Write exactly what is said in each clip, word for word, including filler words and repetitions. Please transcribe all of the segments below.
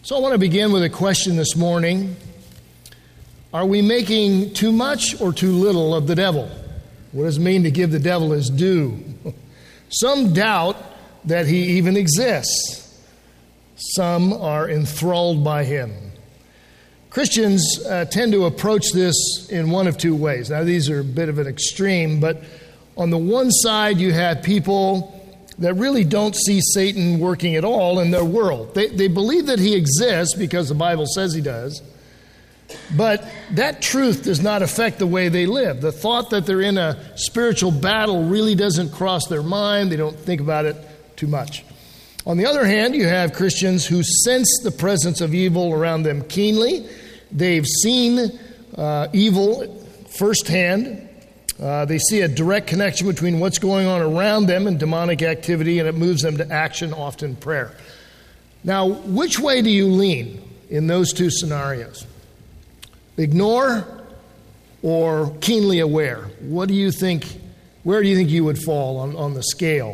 So I want to begin with a question this morning. Are we making too much or too little of the devil? What does it mean to give the devil his due? Some doubt that he even exists. Some are enthralled by him. Christians uh, tend to approach this in one of two ways. Now, these are a bit of an extreme, but on the one side, you have people that really don't see Satan working at all in their world. They, they believe that he exists because the Bible says he does, but that truth does not affect the way they live. The thought that they're in a spiritual battle really doesn't cross their mind. They don't think about it too much. On the other hand, you have Christians who sense the presence of evil around them keenly. They've seen uh, evil firsthand. Uh, they see a direct connection between what's going on around them and demonic activity, and it moves them to action, often prayer. Now, which way do you lean in those two scenarios? Ignore or keenly aware? What do you think, where do you think you would fall on, on the scale?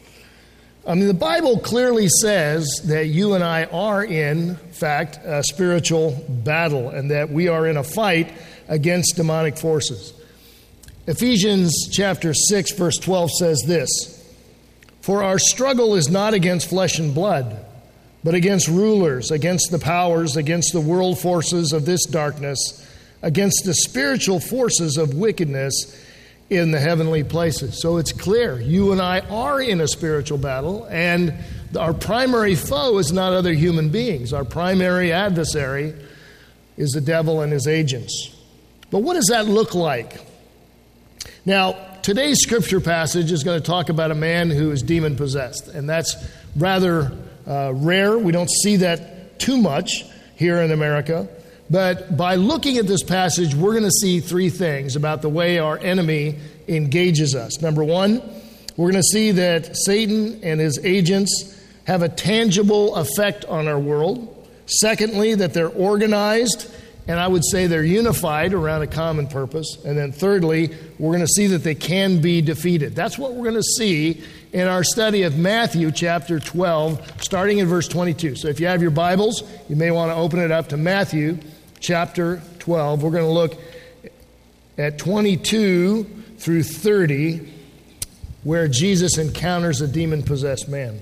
I mean, the Bible clearly says that you and I are in fact a spiritual battle and that we are in a fight against demonic forces. Ephesians chapter six, verse twelve says this, "For our struggle is not against flesh and blood, but against rulers, against the powers, against the world forces of this darkness, against the spiritual forces of wickedness in the heavenly places." So it's clear, you and I are in a spiritual battle, and our primary foe is not other human beings. Our primary adversary is the devil and his agents. But what does that look like? Now, today's scripture passage is going to talk about a man who is demon-possessed, and that's rather uh, rare. We don't see that too much here in America. But by looking at this passage, we're going to see three things about the way our enemy engages us. Number one, we're going to see that Satan and his agents have a tangible effect on our world. Secondly, that they're organized, and I would say they're unified around a common purpose. And then thirdly, we're going to see that they can be defeated. That's what we're going to see in our study of Matthew chapter twelve, starting in verse twenty-two. So if you have your Bibles, you may want to open it up to Matthew chapter twelve. We're going to look at twenty-two through thirty, where Jesus encounters a demon-possessed man.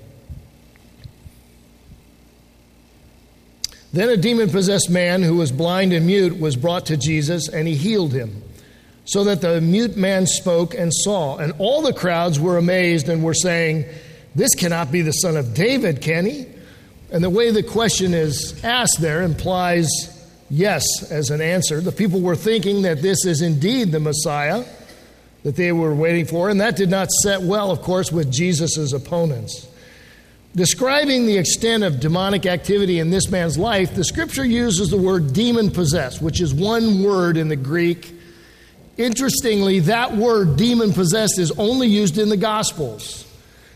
"Then a demon-possessed man who was blind and mute was brought to Jesus, and he healed him, so that the mute man spoke and saw. And all the crowds were amazed and were saying, 'This cannot be the son of David, can he?' And the way the question is asked there implies yes as an answer. The people were thinking that this is indeed the Messiah that they were waiting for, and that did not set well, of course, with Jesus' opponents. Describing the extent of demonic activity in this man's life, the scripture uses the word demon-possessed, which is one word in the Greek. Interestingly, that word demon-possessed is only used in the Gospels.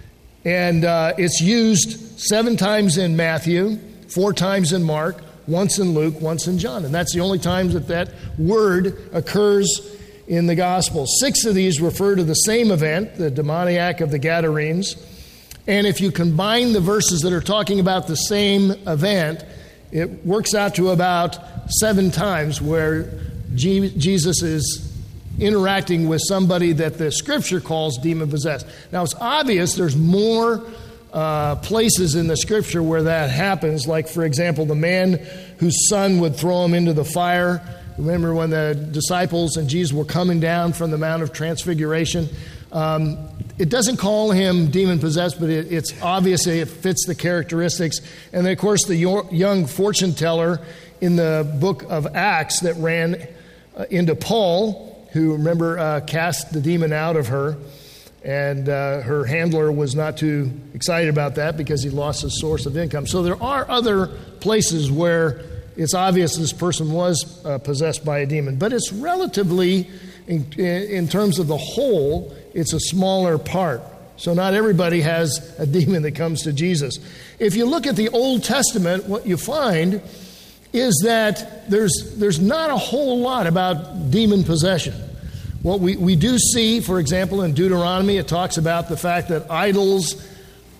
And uh, it's used seven times in Matthew, four times in Mark, once in Luke, once in John. And that's the only times that that word occurs in the Gospels. Six of these refer to the same event, the demoniac of the Gadarenes. And if you combine the verses that are talking about the same event, it works out to about seven times where G- Jesus is interacting with somebody that the scripture calls demon-possessed. Now, it's obvious there's more uh, places in the scripture where that happens. Like, for example, the man whose son would throw him into the fire. Remember when the disciples and Jesus were coming down from the Mount of Transfiguration? Um, it doesn't call him demon-possessed, but it, it's obviously it fits the characteristics. And then, of course, the young fortune teller in the book of Acts that ran uh, into Paul, who, remember, uh, cast the demon out of her. And uh, her handler was not too excited about that because he lost his source of income. So there are other places where it's obvious this person was uh, possessed by a demon. But it's relatively, in, in terms of the whole, it's a smaller part. So not everybody has a demon that comes to Jesus. If you look at the Old Testament, what you find is that there's there's not a whole lot about demon possession. What we, we do see, for example, in Deuteronomy, it talks about the fact that idols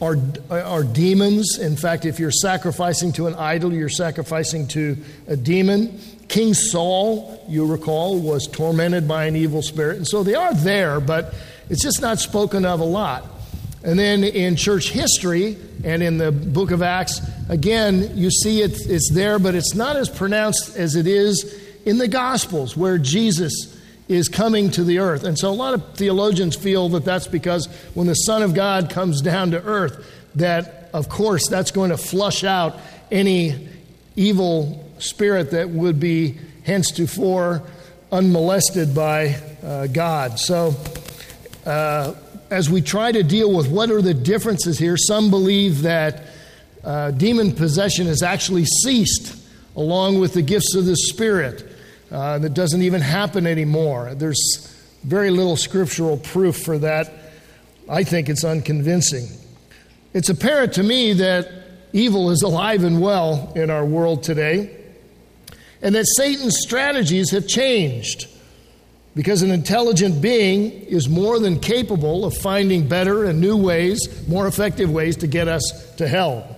are, are demons. In fact, if you're sacrificing to an idol, you're sacrificing to a demon. King Saul, you recall, was tormented by an evil spirit. And so they are there, but it's just not spoken of a lot. And then in church history and in the book of Acts, again, you see it, it's there, but it's not as pronounced as it is in the Gospels, where Jesus is coming to the earth. And so a lot of theologians feel that that's because when the Son of God comes down to earth, that, of course, that's going to flush out any evil spirit that would be henceforth unmolested by uh, God. So uh, as we try to deal with what are the differences here, some believe that uh, demon possession has actually ceased along with the gifts of the Spirit. Uh, that doesn't even happen anymore. There's very little scriptural proof for that. I think it's unconvincing. It's apparent to me that evil is alive and well in our world today, and that Satan's strategies have changed, because an intelligent being is more than capable of finding better and new ways, more effective ways to get us to hell.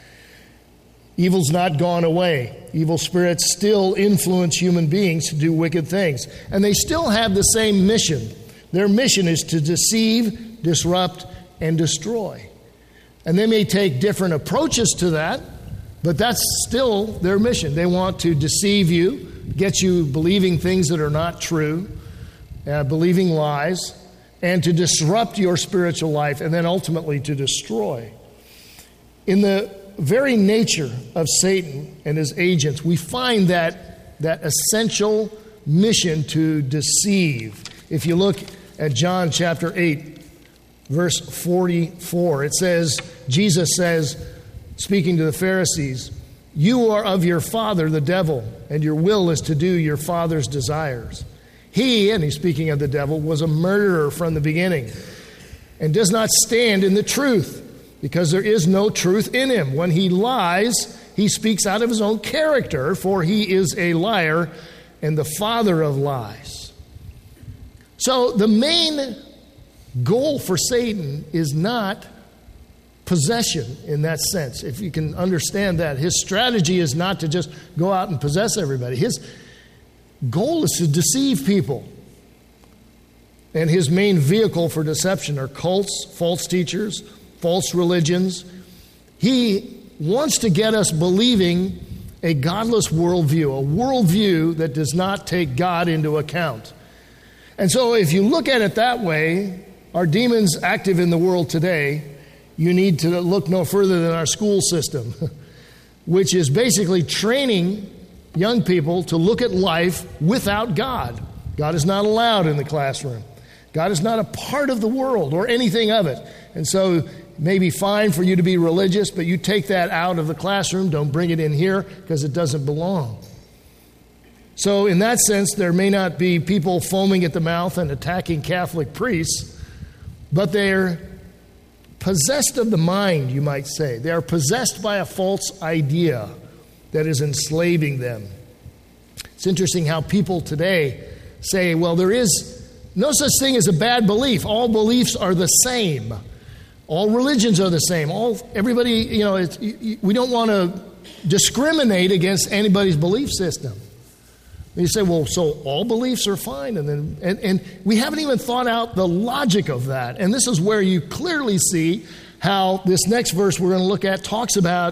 Evil's not gone away. Evil spirits still influence human beings to do wicked things. And they still have the same mission. Their mission is to deceive, disrupt, and destroy. And they may take different approaches to that, but that's still their mission. They want to deceive you, get you believing things that are not true, uh, believing lies, and to disrupt your spiritual life, and then ultimately to destroy. In the very nature of Satan and his agents, we find that that essential mission to deceive. If you look at John chapter eight, verse forty-four, it says, Jesus says, speaking to the Pharisees, "You are of your father, the devil, and your will is to do your father's desires. He," and he's speaking of the devil, "was a murderer from the beginning and does not stand in the truth, because there is no truth in him. When he lies, he speaks out of his own character, for he is a liar and the father of lies." So the main goal for Satan is not possession in that sense, if you can understand that. His strategy is not to just go out and possess everybody. His goal is to deceive people. And his main vehicle for deception are cults, false teachers, false religions. He wants to get us believing a godless worldview, a worldview that does not take God into account. And so if you look at it that way, our demons active in the world today, you need to look no further than our school system, which is basically training young people to look at life without God. God is not allowed in the classroom. God is not a part of the world or anything of it. And so it may be fine for you to be religious, but you take that out of the classroom. Don't bring it in here because it doesn't belong. So in that sense, there may not be people foaming at the mouth and attacking Catholic priests, but they're possessed of the mind, you might say. They are possessed by a false idea that is enslaving them. It's interesting how people today say, well, there is no such thing as a bad belief. All beliefs are the same. All religions are the same. All everybody, you know, it's, we don't want to discriminate against anybody's belief system. And you say, well, so all beliefs are fine, and then and, and we haven't even thought out the logic of that. And this is where you clearly see how this next verse we're going to look at talks about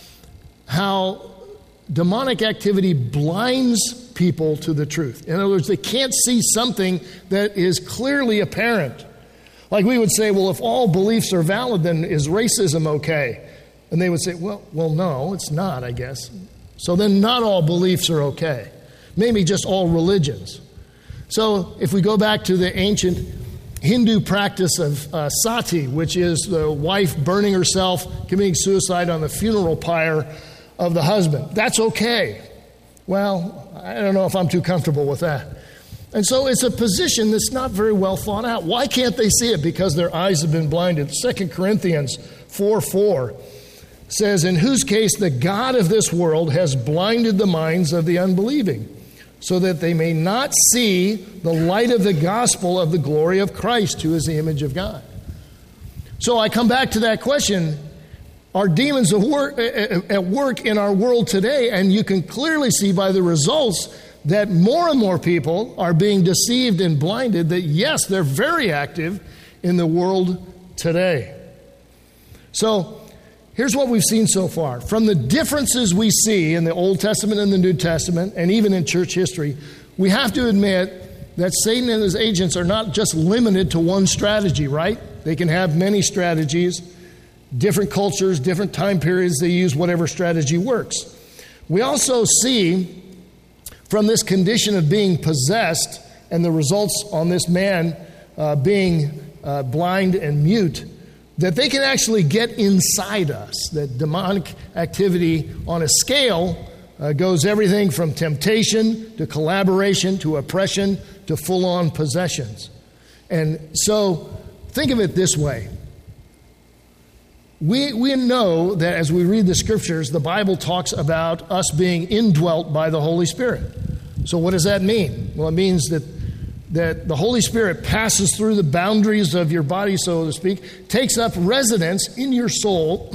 how demonic activity blinds people to the truth. In other words, they can't see something that is clearly apparent. Like we would say, well, if all beliefs are valid, then is racism okay? And they would say, well, well, no, it's not, I guess. So then not all beliefs are okay. Maybe just all religions. So if we go back to the ancient Hindu practice of uh, sati, which is the wife burning herself, committing suicide on the funeral pyre of the husband, that's okay. Well, I don't know if I'm too comfortable with that. And so it's a position that's not very well thought out. Why can't they see it? Because their eyes have been blinded. Second Corinthians four four says, in whose case the God of this world has blinded the minds of the unbelieving, so that they may not see the light of the gospel of the glory of Christ, who is the image of God. So I come back to that question. Are demons at work, at work in our world today? And you can clearly see by the results that more and more people are being deceived and blinded that, yes, they're very active in the world today. So here's what we've seen so far. From the differences we see in the Old Testament and the New Testament, and even in church history, we have to admit that Satan and his agents are not just limited to one strategy, right? They can have many strategies, different cultures, different time periods. They use whatever strategy works. We also see from this condition of being possessed and the results on this man uh, being uh, blind and mute, that they can actually get inside us. That demonic activity on a scale uh, goes everything from temptation to collaboration to oppression to full-on possessions. And so think of it this way. We, we know that as we read the scriptures, the Bible talks about us being indwelt by the Holy Spirit. So what does that mean? Well, it means that, that the Holy Spirit passes through the boundaries of your body, so to speak, takes up residence in your soul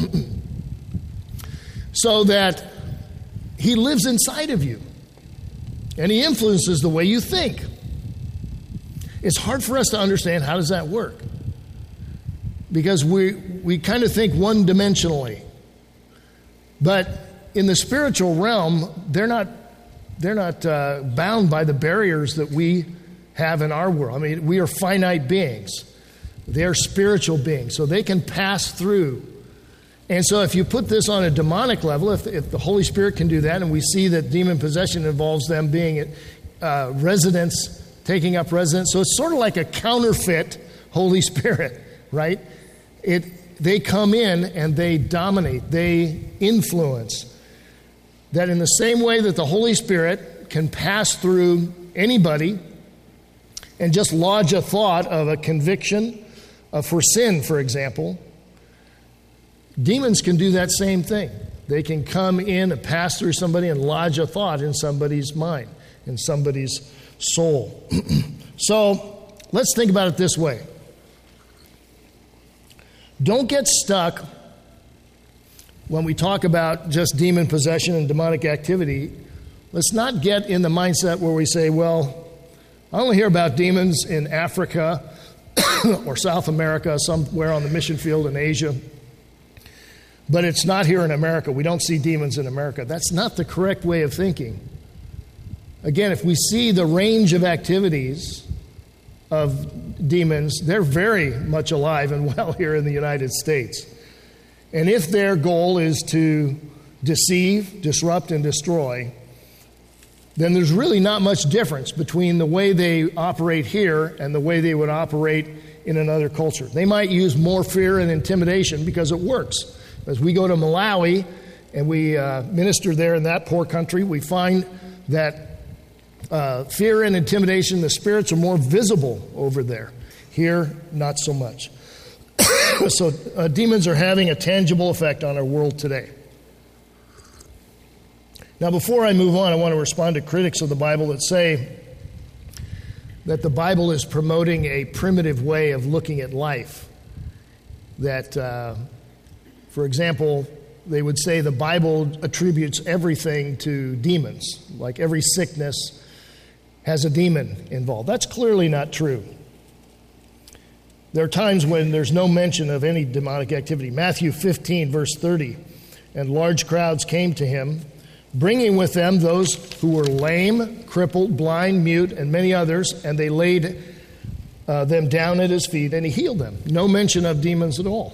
so that he lives inside of you and he influences the way you think. It's hard for us to understand how does that work, because we we kind of think one-dimensionally. But in the spiritual realm, they're not they're not uh, bound by the barriers that we have in our world. I mean, we are finite beings. They're spiritual beings, so they can pass through. And so if you put this on a demonic level, if, if the Holy Spirit can do that, and we see that demon possession involves them being at uh, residence, taking up residence, so it's sort of like a counterfeit Holy Spirit, right? It they come in and they dominate, they influence. That in the same way that the Holy Spirit can pass through anybody and just lodge a thought of a conviction uh, for sin, for example, demons can do that same thing. They can come in and pass through somebody and lodge a thought in somebody's mind, in somebody's soul. So let's think about it this way. Don't get stuck when we talk about just demon possession and demonic activity. Let's not get in the mindset where we say, well, I only hear about demons in Africa or South America, somewhere on the mission field in Asia, but it's not here in America. We don't see demons in America. That's not the correct way of thinking. Again, if we see the range of activities of demons, they're very much alive and well here in the United States. And if their goal is to deceive, disrupt, and destroy, then there's really not much difference between the way they operate here and the way they would operate in another culture. They might use more fear and intimidation because it works. As we go to Malawi and we uh, minister there in that poor country, we find that Uh, fear and intimidation, the spirits are more visible over there. Here, not so much. So uh, demons are having a tangible effect on our world today. Now, before I move on, I want to respond to critics of the Bible that say that the Bible is promoting a primitive way of looking at life. That, uh, for example, they would say the Bible attributes everything to demons, like every sickness has a demon involved. That's clearly not true. There are times when there's no mention of any demonic activity. Matthew fifteen, verse thirty, and large crowds came to him, bringing with them those who were lame, crippled, blind, mute, and many others, and they laid uh, them down at his feet, and he healed them. No mention of demons at all.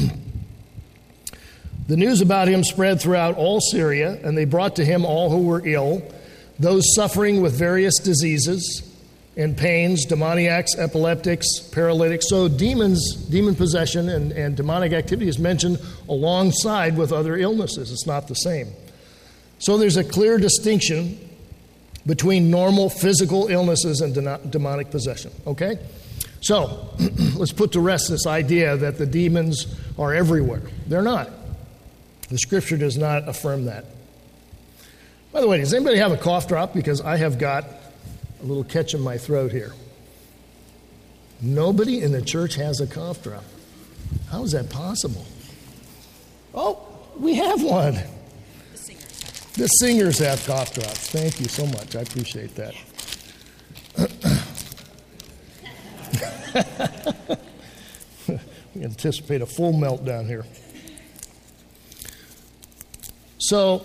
The news about him spread throughout all Syria, and they brought to him all who were ill, those suffering with various diseases and pains, demoniacs, epileptics, paralytics. So demons, demon possession and, and demonic activity is mentioned alongside with other illnesses. It's not the same. So there's a clear distinction between normal physical illnesses and de- demonic possession. Okay? So let's put to rest this idea that the demons are everywhere. They're not. The Scripture does not affirm that. By the way, does anybody have a cough drop? Because I have got a little catch in my throat here. Nobody in the church has a cough drop. How is that possible? Oh, we have one. The singers. The singers have cough drops. Thank you so much. I appreciate that. We anticipate a full meltdown here. So,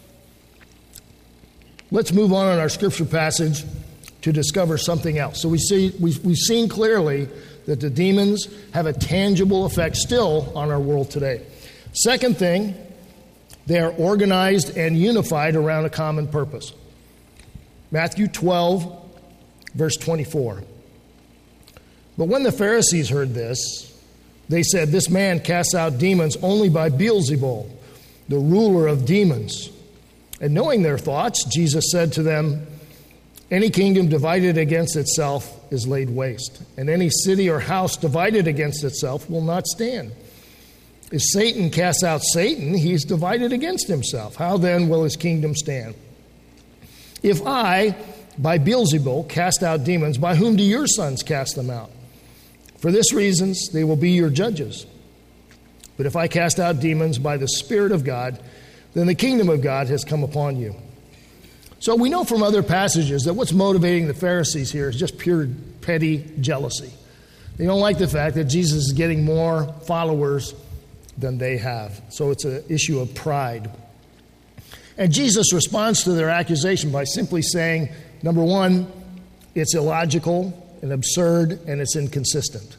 let's move on in our scripture passage to discover something else. So we see, we've, we've seen clearly that the demons have a tangible effect still on our world today. Second thing, they are organized and unified around a common purpose. Matthew twelve, verse twenty-four. But when the Pharisees heard this, they said, "This man casts out demons only by Beelzebul, the ruler of demons." And knowing their thoughts, Jesus said to them, "Any kingdom divided against itself is laid waste, and any city or house divided against itself will not stand. If Satan casts out Satan, he is divided against himself. How then will his kingdom stand? If I, by Beelzebul, cast out demons, by whom do your sons cast them out? For this reasons they will be your judges. But if I cast out demons by the Spirit of God, then the kingdom of God has come upon you." So we know from other passages that what's motivating the Pharisees here is just pure petty jealousy. They don't like the fact that Jesus is getting more followers than they have. So it's an issue of pride. And Jesus responds to their accusation by simply saying, number one, it's illogical and absurd and it's inconsistent.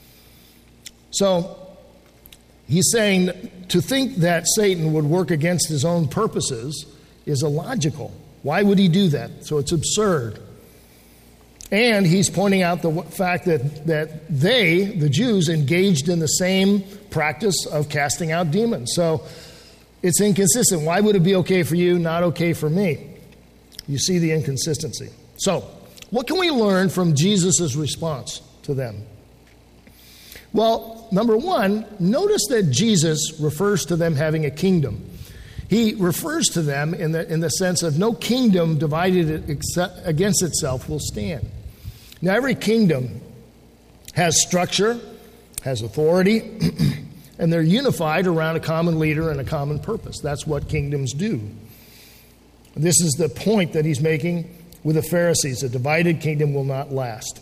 So he's saying to think that Satan would work against his own purposes is illogical. Why would he do that? So it's absurd. And he's pointing out the fact that, that they, the Jews, engaged in the same practice of casting out demons. So it's inconsistent. Why would it be okay for you, not okay for me? You see the inconsistency. So what can we learn from Jesus' response to them? Well, number one, notice that Jesus refers to them having a kingdom. He refers to them in the, in the sense of no kingdom divided against itself will stand. Now, every kingdom has structure, has authority, and they're unified around a common leader and a common purpose. That's what kingdoms do. This is the point that he's making with the Pharisees. A divided kingdom will not last.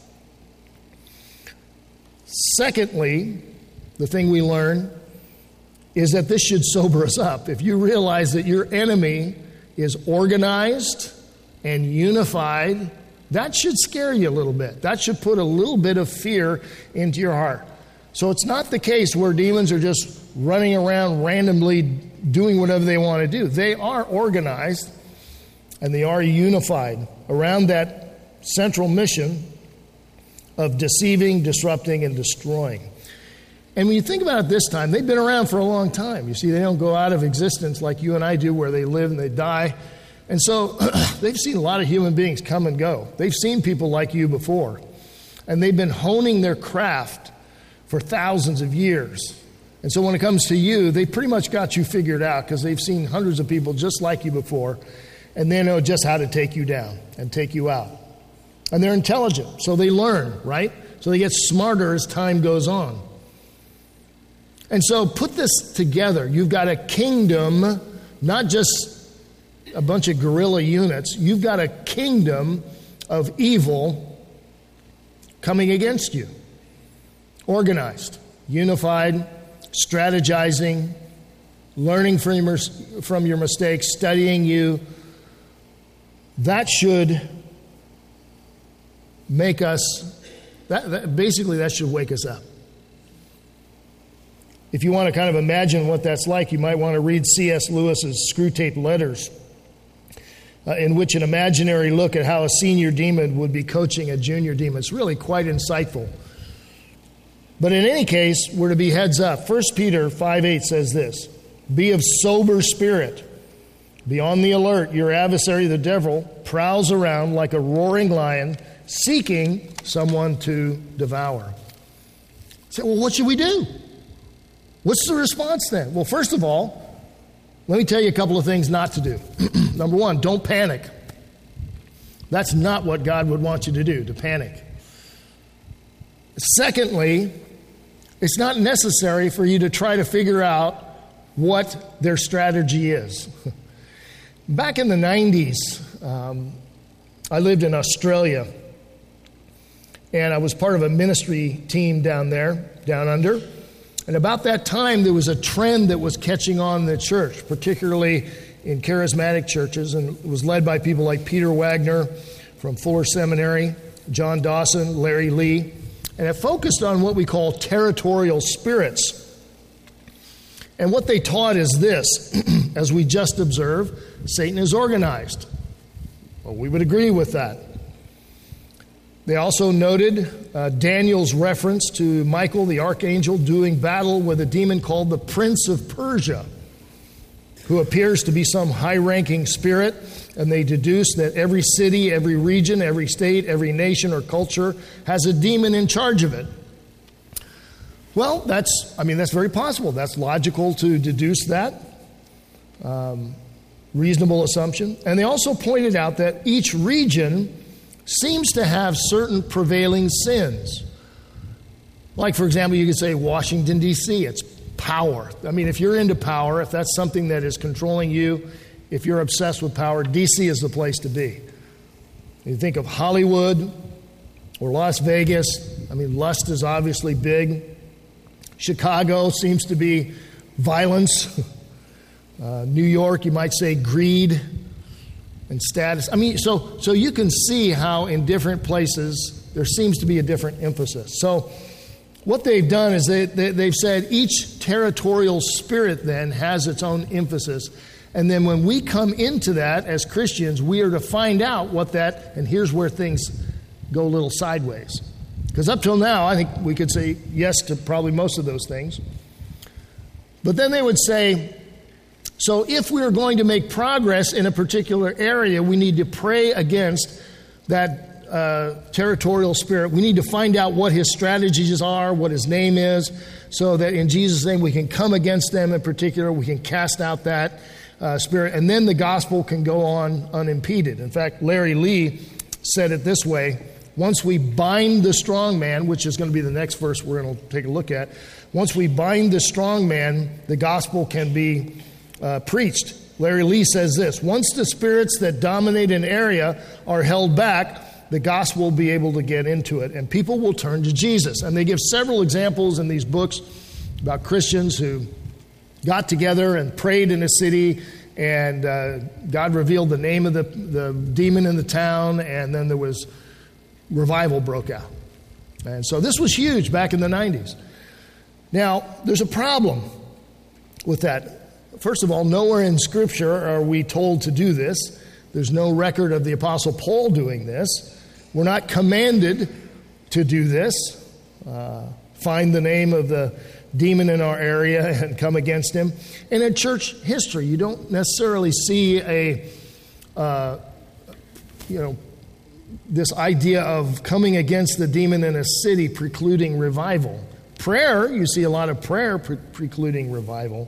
Secondly, the thing we learn is that this should sober us up. If you realize that your enemy is organized and unified, that should scare you a little bit. That should put a little bit of fear into your heart. So it's not the case where demons are just running around randomly doing whatever they want to do. They are organized and they are unified around that central mission of deceiving, disrupting, and destroying. And when you think about it this time, they've been around for a long time. You see, they don't go out of existence like you and I do where they live and they die. And so they've seen a lot of human beings come and go. They've seen people like you before. And they've been honing their craft for thousands of years. And so when it comes to you, they pretty much got you figured out because they've seen hundreds of people just like you before. And they know just how to take you down and take you out. And they're intelligent, so they learn, right? So they get smarter as time goes on. And so put this together. You've got a kingdom, not just a bunch of guerrilla units. You've got a kingdom of evil coming against you. Organized, unified, strategizing, learning from your, from your mistakes, studying you. That should make us, that, that basically that should wake us up. If you want to kind of imagine what that's like, you might want to read C S Lewis's Screwtape Letters, uh, in which an imaginary look at how a senior demon would be coaching a junior demon. It's really quite insightful. But in any case, we're to be heads up. First Peter five eight says this, "Be of sober spirit. Be on the alert. Your adversary, the devil, prowls around like a roaring lion, seeking someone to devour." So, well, what should we do? What's the response then? Well, first of all, let me tell you a couple of things not to do. Number one, don't panic. That's not what God would want you to do, to panic. Secondly, it's not necessary for you to try to figure out what their strategy is. Back in the nineties, um, I lived in Australia, and I was part of a ministry team down there, down under. And about that time, there was a trend that was catching on in the church, particularly in charismatic churches, and it was led by people like Peter Wagner from Fuller Seminary, John Dawson, Larry Lee, and it focused on what we call territorial spirits. And what they taught is this: as we just observed, Satan is organized. Well, we would agree with that. They also noted uh, Daniel's reference to Michael the archangel doing battle with a demon called the Prince of Persia, who appears to be some high-ranking spirit, and they deduce that every city, every region, every state, every nation or culture has a demon in charge of it. Well, that's, I mean, that's very possible. That's logical to deduce that. Um, reasonable assumption. And they also pointed out that each region seems to have certain prevailing sins. Like, for example, you could say Washington, D C, it's power. I mean, if you're into power, if that's something that is controlling you, if you're obsessed with power, D C is the place to be. You think of Hollywood or Las Vegas. I mean, lust is obviously big. Chicago seems to be violence. Uh, New York, you might say greed and status. I mean, so so you can see how in different places there seems to be a different emphasis. So what they've done is they, they, they've said each territorial spirit then has its own emphasis. And then when we come into that as Christians, we are to find out what that, and here's where things go a little sideways. Because up till now, I think we could say yes to probably most of those things. But then they would say, so if we are going to make progress in a particular area, we need to pray against that uh, territorial spirit. We need to find out what his strategies are, what his name is, so that in Jesus' name we can come against them in particular. We can cast out that uh, spirit, and then the gospel can go on unimpeded. In fact, Larry Lee said it this way: once we bind the strong man, which is going to be the next verse we're going to take a look at, once we bind the strong man, the gospel can be uh, preached. Larry Lee says this: once the spirits that dominate an area are held back, the gospel will be able to get into it, and people will turn to Jesus. And they give several examples in these books about Christians who got together and prayed in a city, and uh, God revealed the name of the, the demon in the town, and then there was revival broke out. And so this was huge back in the nineties. Now, there's a problem with that. First of all, nowhere in Scripture are we told to do this. There's no record of the Apostle Paul doing this. We're not commanded to do this. Uh, find the name of the demon in our area and come against him. And in church history, you don't necessarily see a, uh, you know, this idea of coming against the demon in a city precluding revival. Prayer, you see a lot of prayer pre- precluding revival.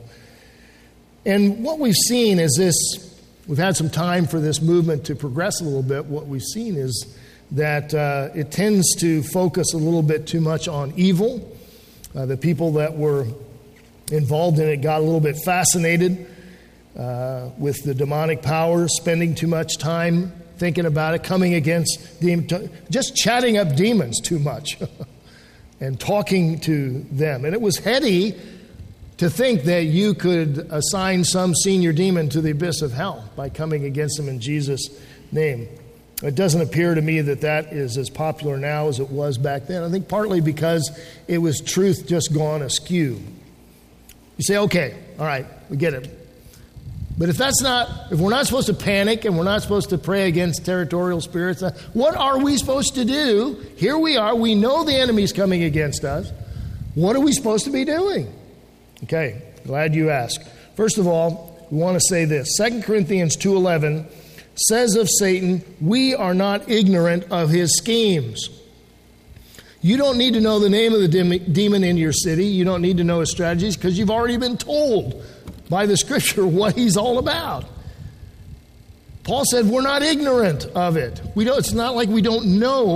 And what we've seen is this, we've had some time for this movement to progress a little bit. What we've seen is that uh, it tends to focus a little bit too much on evil. Uh, the people that were involved in it got a little bit fascinated uh, with the demonic powers, spending too much time thinking about it, coming against demons, just chatting up demons too much and talking to them. And it was heady to think that you could assign some senior demon to the abyss of hell by coming against them in Jesus' name. It doesn't appear to me that that is as popular now as it was back then. I think partly because it was truth just gone askew. You say, okay, all right, we get it. But if that's not, if we're not supposed to panic and we're not supposed to pray against territorial spirits, what are we supposed to do? Here we are. We know the enemy's coming against us. What are we supposed to be doing? Okay, glad you asked. First of all, we want to say this. Second Corinthians two eleven says of Satan, we are not ignorant of his schemes. You don't need to know the name of the demon in your city. You don't need to know his strategies because you've already been told by the Scripture what he's all about. Paul said we're not ignorant of it. We don't. It's not like we don't know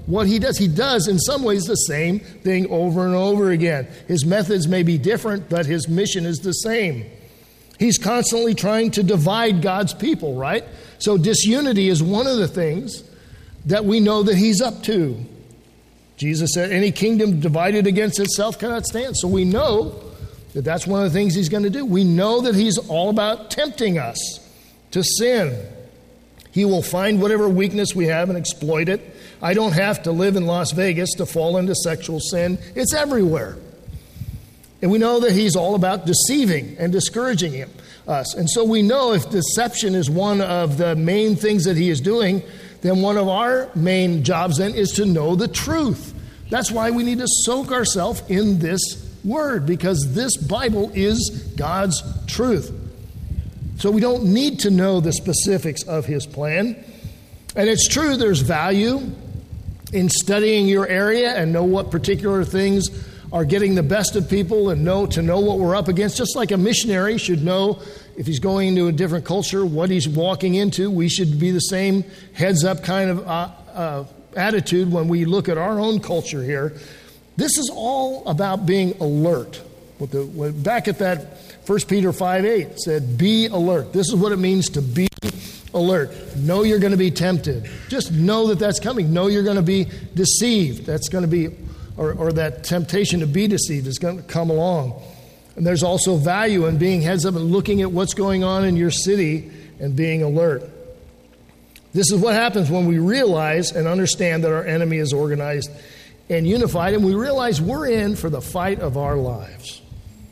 what he does. He does, in some ways, the same thing over and over again. His methods may be different, but his mission is the same. He's constantly trying to divide God's people, right? So disunity is one of the things that we know that he's up to. Jesus said, any kingdom divided against itself cannot stand. So we know that that's one of the things he's going to do. We know that he's all about tempting us to sin. He will find whatever weakness we have and exploit it. I don't have to live in Las Vegas to fall into sexual sin. It's everywhere. And we know that he's all about deceiving and discouraging him, us. And so we know if deception is one of the main things that he is doing, then one of our main jobs then is to know the truth. That's why we need to soak ourselves in this word, because this Bible is God's truth. So we don't need to know the specifics of his plan. And it's true, there's value in studying your area and know what particular things are getting the best of people and know to know what we're up against. Just like a missionary should know if he's going into a different culture, what he's walking into. We should be the same heads up kind of uh, uh, attitude when we look at our own culture here. This is all about being alert. With the, with, back at that First Peter five eight said, be alert. This is what it means to be alert. Know you're going to be tempted. Just know that that's coming. Know you're going to be deceived. That's going to be, or, or that temptation to be deceived is going to come along. And there's also value in being heads up and looking at what's going on in your city and being alert. This is what happens when we realize and understand that our enemy is organized and unified, and we realize we're in for the fight of our lives.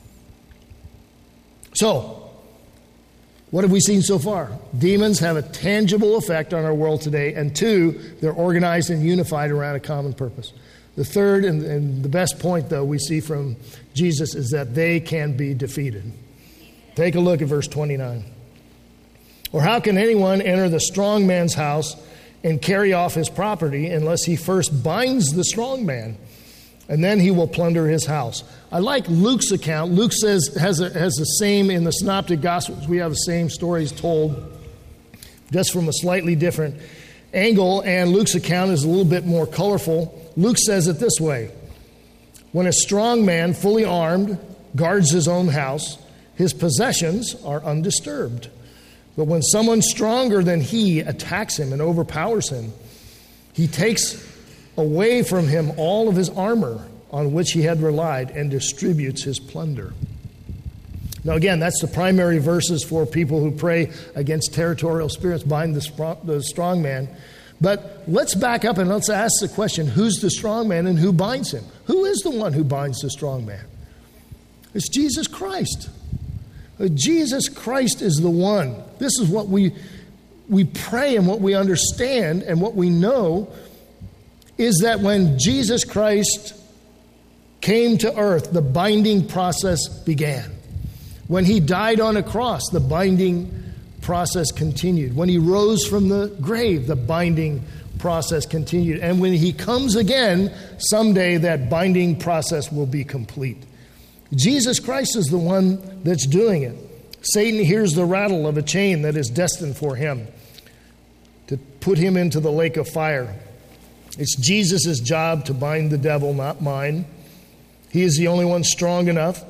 So, what have we seen so far? Demons have a tangible effect on our world today, and two, they're organized and unified around a common purpose. The third and, and the best point, though, we see from Jesus is that they can be defeated. Take a look at verse twenty-nine. Or how can anyone enter the strong man's house and carry off his property unless he first binds the strong man, and then he will plunder his house? I like Luke's account. Luke says has a, has the same in the Synoptic Gospels. We have the same stories told, just from a slightly different angle, and Luke's account is a little bit more colorful. Luke says it this way: when a strong man, fully armed, guards his own house, his possessions are undisturbed. But when someone stronger than he attacks him and overpowers him, he takes away from him all of his armor on which he had relied and distributes his plunder. Now again, that's the primary verses for people who pray against territorial spirits, bind the, the strong man. But let's back up and let's ask the question, who's the strong man and who binds him? Who is the one who binds the strong man? It's Jesus Christ. Jesus Christ is the one. This is what we we pray, and what we understand and what we know is that when Jesus Christ came to earth, the binding process began. When he died on a cross, the binding process continued. When he rose from the grave, the binding process continued. And when he comes again, someday that binding process will be complete. Jesus Christ is the one that's doing it. Satan hears the rattle of a chain that is destined for him to put him into the lake of fire. It's Jesus' job to bind the devil, not mine. He is the only one strong enough.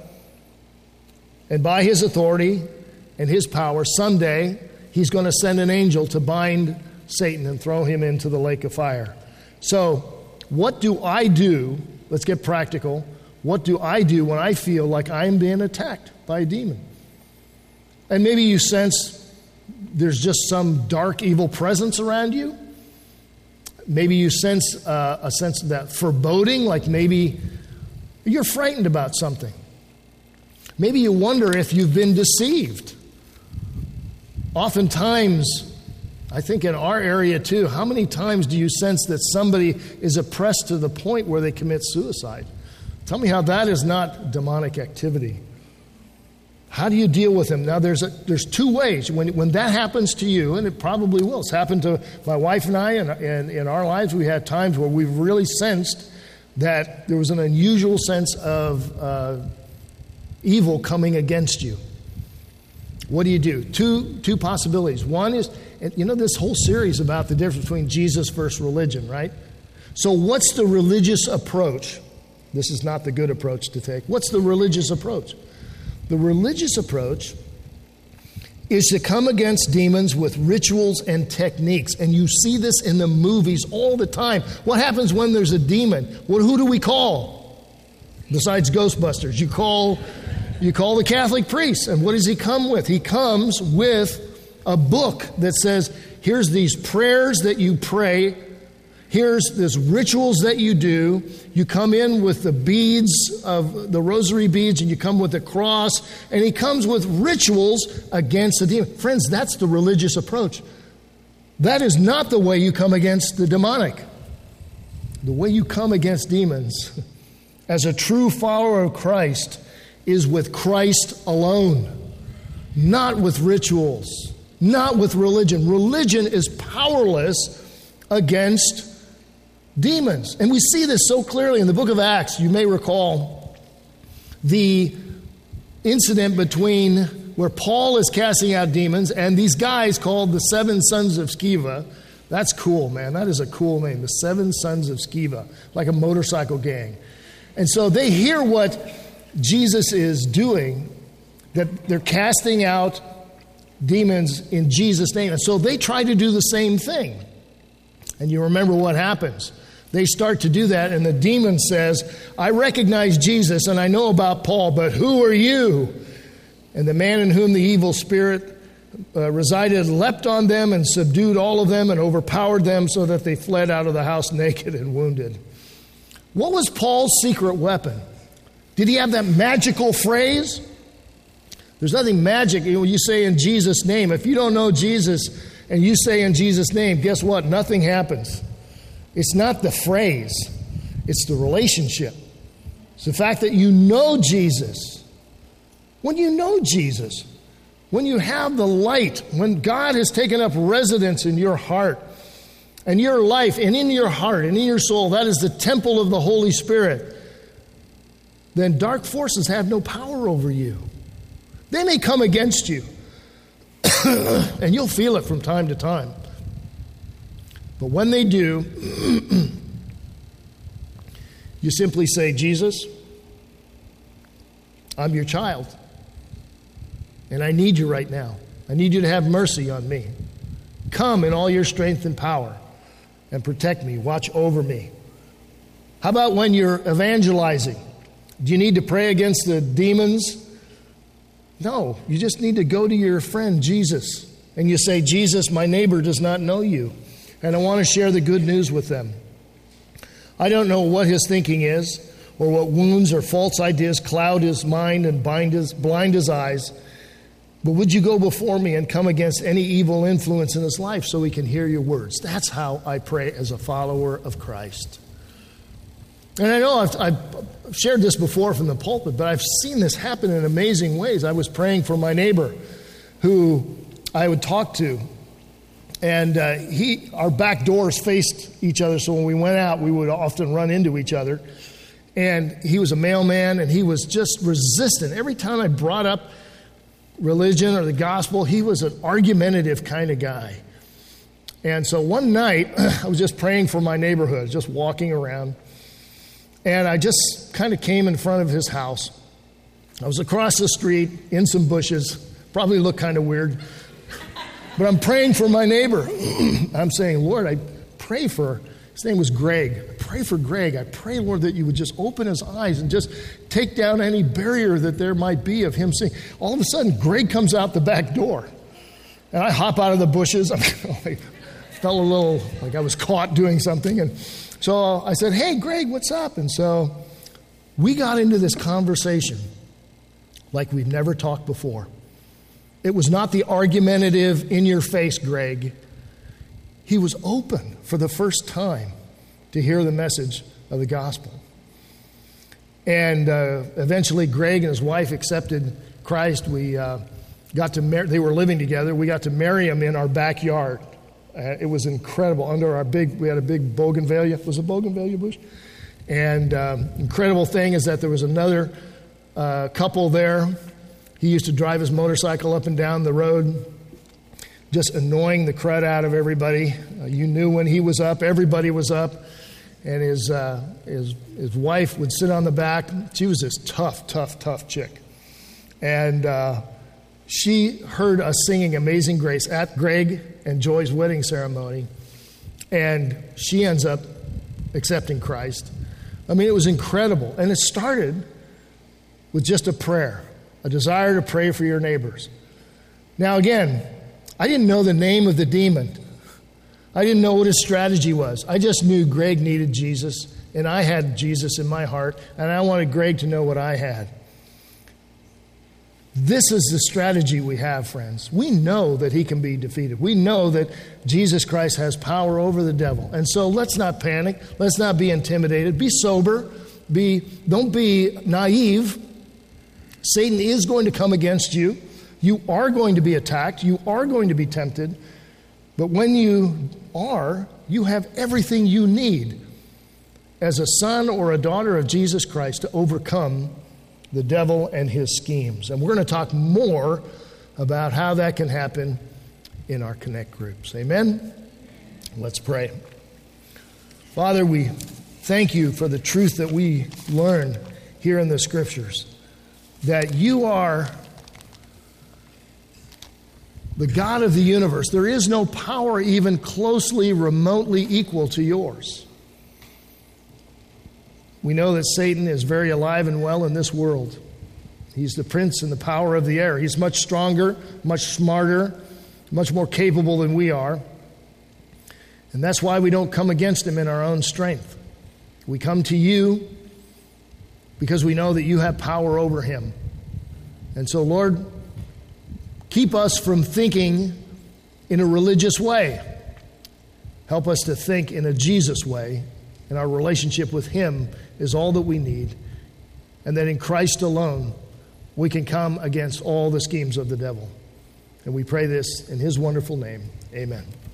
And by his authority and his power, someday he's going to send an angel to bind Satan and throw him into the lake of fire. So, what do I do? Let's get practical. What do I do when I feel like I'm being attacked by a demon? And maybe you sense there's just some dark, evil presence around you. Maybe you sense uh, a sense of that foreboding, like maybe you're frightened about something. Maybe you wonder if you've been deceived. Oftentimes, I think in our area too, how many times do you sense that somebody is oppressed to the point where they commit suicide? Tell me how that is not demonic activity. How do you deal with them? Now, there's a, there's two ways. When when that happens to you, and it probably will. It's happened to my wife and I, and, and in our lives, we had times where we've really sensed that there was an unusual sense of uh, evil coming against you. What do you do? Two two possibilities. One is, you know, this whole series about the difference between Jesus versus religion, right? So what's the religious approach? This is not the good approach to take. What's the religious approach? The religious approach is to come against demons with rituals and techniques. And you see this in the movies all the time. What happens when there's a demon? Well, who do we call? Besides Ghostbusters, you call, you call the Catholic priest. And what does he come with? He comes with a book that says, here's these prayers that you pray. Here's this rituals that you do. You come in with the beads of the rosary beads, and you come with the cross, and he comes with rituals against the demon. Friends, that's the religious approach. That is not the way you come against the demonic. The way you come against demons as a true follower of Christ is with Christ alone, not with rituals, not with religion. Religion is powerless against demons. And we see this so clearly in the book of Acts. You may recall the incident between where Paul is casting out demons and these guys called the Seven Sons of Sceva. That's cool, man. That is a cool name, the Seven Sons of Sceva, like a motorcycle gang. And so they hear what Jesus is doing, that they're casting out demons in Jesus' name. And so they try to do the same thing. And you remember what happens. They start to do that, and the demon says, I recognize Jesus, and I know about Paul, but who are you? And the man in whom the evil spirit uh, resided leapt on them and subdued all of them and overpowered them so that they fled out of the house naked and wounded. What was Paul's secret weapon? Did he have that magical phrase? There's nothing magic when you say in Jesus' name. If you don't know Jesus and you say in Jesus' name, guess what? Nothing happens. It's not the phrase. It's the relationship. It's the fact that you know Jesus. When you know Jesus, when you have the light, when God has taken up residence in your heart and your life and in your heart and in your soul, that is the temple of the Holy Spirit, then dark forces have no power over you. They may come against you, and you'll feel it from time to time. But when they do, you simply say, Jesus, I'm your child, and I need you right now. I need you to have mercy on me. Come in all your strength and power and protect me. Watch over me. How about when you're evangelizing? Do you need to pray against the demons? No, you just need to go to your friend Jesus and you say, Jesus, my neighbor does not know you, and I want to share the good news with them. I don't know what his thinking is or what wounds or false ideas cloud his mind and bind his, blind his eyes, but would you go before me and come against any evil influence in his life so he can hear your words? That's how I pray as a follower of Christ. And I know I've, I've shared this before from the pulpit, but I've seen this happen in amazing ways. I was praying for my neighbor who I would talk to, and uh, he, our back doors faced each other, so when we went out, we would often run into each other. And he was a mailman, and he was just resistant. Every time I brought up religion or the gospel, he was an argumentative kind of guy. And so one night, I was just praying for my neighborhood, just walking around. And I just kind of came in front of his house. I was across the street in some bushes. Probably looked kind of weird. But I'm praying for my neighbor. I'm saying, Lord, I pray for, his name was Greg. I pray for Greg. I pray, Lord, that you would just open his eyes and just take down any barrier that there might be of him seeing. All of a sudden, Greg comes out the back door. And I hop out of the bushes. I felt a little like I was caught doing something. And so I said, hey, Greg, what's up? And so we got into this conversation like we've never talked before. It was not the argumentative, in-your-face Greg. He was open for the first time to hear the message of the gospel. And uh, eventually Greg and his wife accepted Christ. We uh, got to mar- they were living together. We got to marry him in our backyard. Uh, it was incredible. Under our big, we had a big bougainvillea. Was it bougainvillea bush? And um, incredible thing is that there was another uh, couple there. He used to drive his motorcycle up and down the road, just annoying the crud out of everybody. Uh, you knew when he was up, everybody was up. and his, uh, his, his wife would sit on the back. She was this tough, tough, tough chick. And uh, she heard us singing Amazing Grace at Greg and Joy's wedding ceremony, and she ends up accepting Christ. I mean, it was incredible. And it started with just a prayer, a desire to pray for your neighbors. Now, again, I didn't know the name of the demon. I didn't know what his strategy was. I just knew Greg needed Jesus, and I had Jesus in my heart, and I wanted Greg to know what I had. This is the strategy we have, friends. We know that he can be defeated. We know that Jesus Christ has power over the devil. And so let's not panic. Let's not be intimidated. Be sober. Be, don't be naive. Satan is going to come against you. You are going to be attacked. You are going to be tempted. But when you are, you have everything you need as a son or a daughter of Jesus Christ to overcome the devil and his schemes. And we're going to talk more about how that can happen in our Connect groups. Amen? Let's pray. Father, we thank you for the truth that we learn here in the Scriptures, that you are the God of the universe. There is no power even closely, remotely equal to yours. We know that Satan is very alive and well in this world. He's the prince and the power of the air. He's much stronger, much smarter, much more capable than we are. And that's why we don't come against him in our own strength. We come to you because we know that you have power over him. And so, Lord, keep us from thinking in a religious way. Help us to think in a Jesus way, and our relationship with him is all that we need. And that in Christ alone, we can come against all the schemes of the devil. And we pray this in his wonderful name. Amen.